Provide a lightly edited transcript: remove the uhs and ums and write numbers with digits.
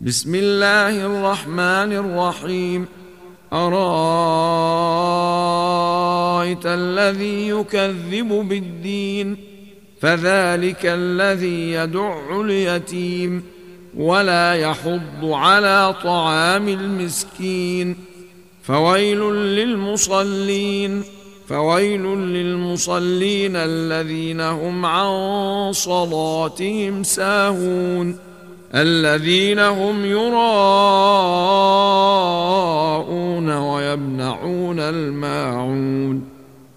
بسم الله الرحمن الرحيم. أرأيت الذي يكذب بالدين فذلك الذي يدع اليتيم ولا يحض على طعام المسكين فويل للمصلين الذين هم عن صلاتهم ساهون الذين هم يراءون ويمنعون الماعون